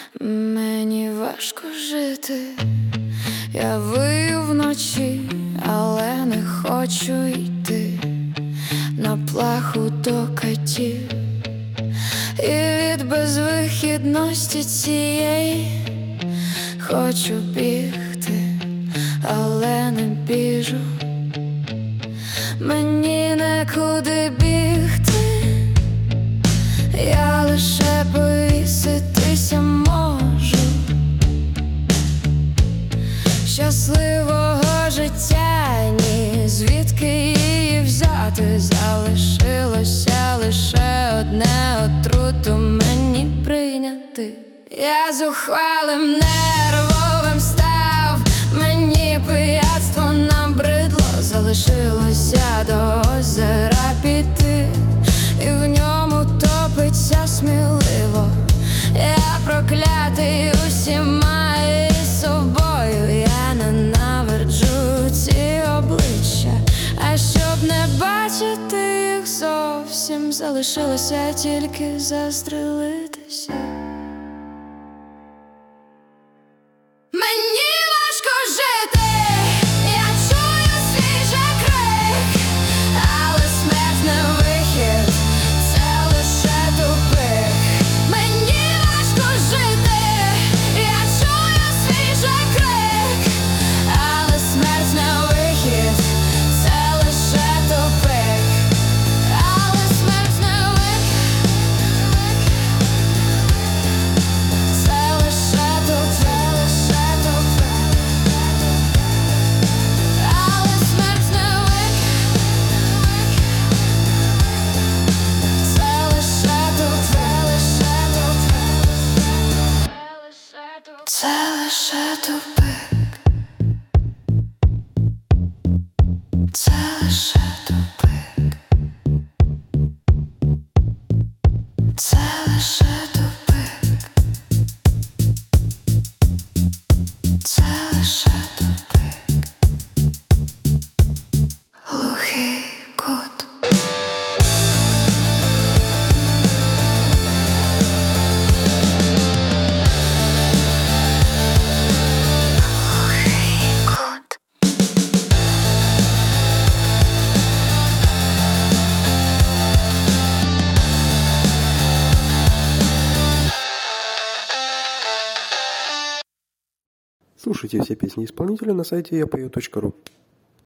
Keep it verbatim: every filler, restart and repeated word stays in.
Мені важко жити, я вию вночі, але не хочу йти на плаху до катів. І від безвихідності цієї хочу бігти, але не біжу. Мені некуди бігти, я лише повіситися можу. Щасливого життя ні, звідки її взяти? Залишилося лише одне, отруту мені прийняти. Я зухвалим нервовим став, мені пияцтво набридло. Залишилося до озера піти, і в ньому топиться сміливо. Я проклятий усіма і собою, я ненавиджу ці обличчя. А щоб не бачити їх зовсім, залишилося тільки застрелитися. Мені важко жити, я чую свій же крик, але смерть не вихід, це лише тупик. Мені важко жити, я чую свій же крик, але смерть не вихід, це лише тупик. Але смерть не вихід, це лише тупик. Це лише тупик, це лише тупик, це лише тупик, це лише тупик, глухий кут. Слушайте все песни исполнителя на сайте я пою точка ру.